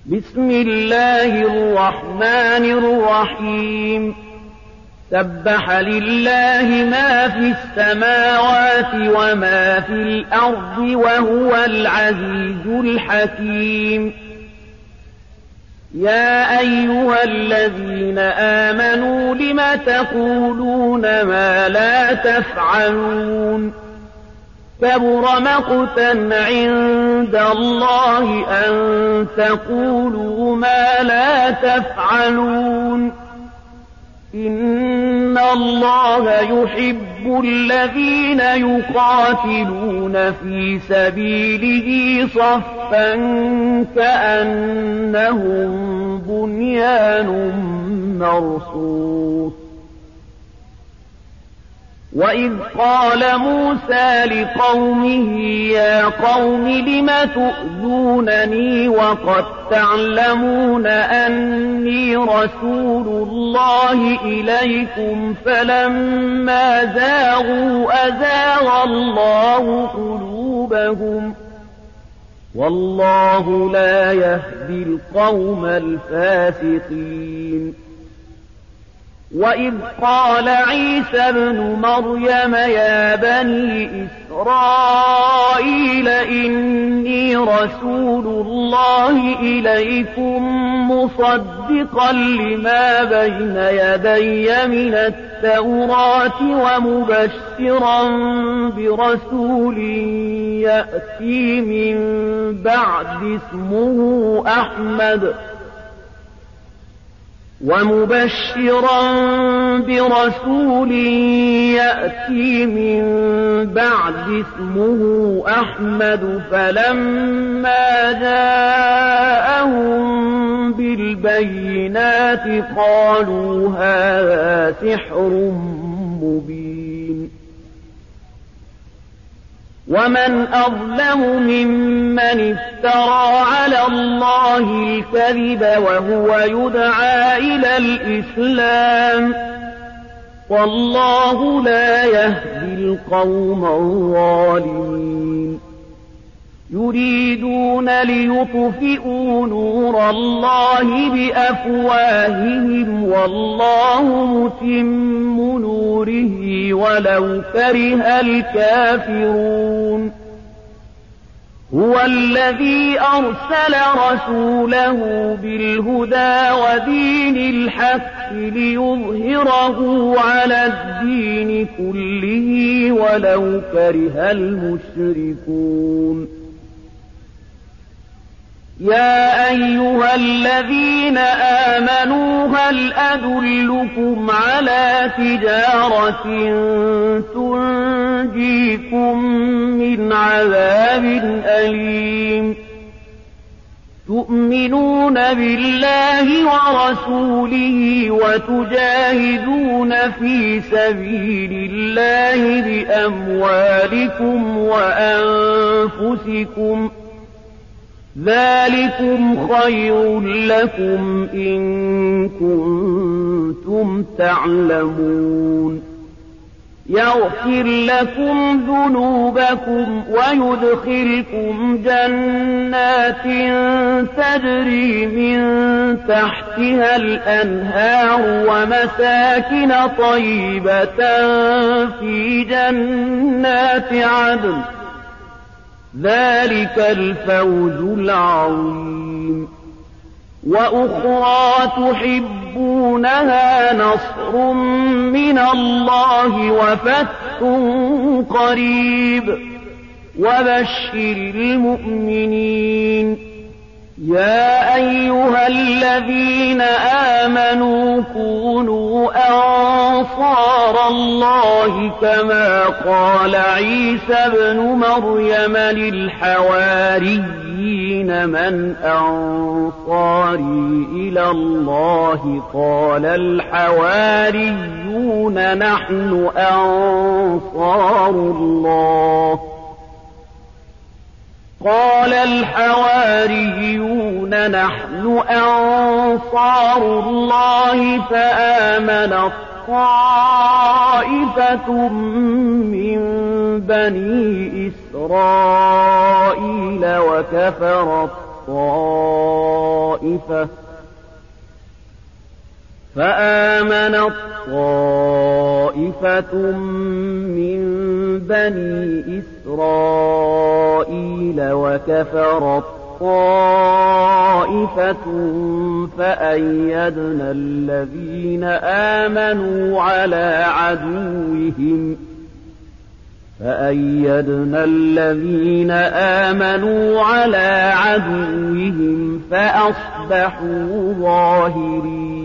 بسم الله الرحمن الرحيم سبح لله ما في السماوات وما في الأرض وهو العزيز الحكيم يا أيها الذين آمنوا لم تقولون ما لا تفعلون كبر مقتا عند الله أن تقولوا ما لا تفعلون إن الله يحب الذين يقاتلون في سبيله صفا كأنهم بنيان مرصوص وإذ قال موسى لقومه يا قوم لم تؤذونني وقد تعلمون أني رسول الله إليكم فلما زاغوا أزاغ الله قلوبهم والله لا يهدي القوم الفاسقين وإذ قال عيسى ابن مريم يا بني إسرائيل إني رسول الله إليكم مصدقا لما بين يدي من التوراة ومبشرا برسول يأتي من بعد اسمه أحمد فلما جاءهم بالبينات قالوا هذا سحر مبين ومن أظلم ممن افترى على الله الكذب وهو يدعى إلى الإسلام والله لا يهدي القوم الظالمين يريدون ليطفئوا نور الله بأفواههم والله متم نوره ولو كره الكافرون هو الذي أرسل رسوله بالهدى ودين الحق ليظهره على الدين كله ولو كره المشركون يا أيها الذين آمنوا هل أدلكم على تجارة تنجيكم من عذاب أليم تؤمنون بالله ورسوله وتجاهدون في سبيل الله بأموالكم وأنفسكم ذلكم خير لكم إن كنتم تعلمون يغفر لكم ذنوبكم ويدخلكم جنات تجري من تحتها الأنهار ومساكن طيبة في جنات عدن ذلك الفوز العظيم وأخرى تحبونها نصر من الله وفتح قريب وبشر المؤمنين يا أيها الذين آمنوا كونوا أنصار الله كما قال عيسى ابن مريم للحواريين من أنصاري إلى الله قال الحواريون نحن أنصار الله قال الحواريون نحن أنصار الله فآمن طائفة من بني إسرائيل وكفر الطائفة فآمنت طائفة من بني إسرائيل وكفرت طائفة فأيدنا الذين آمنوا على عدوهم فأصبحوا ظاهرين.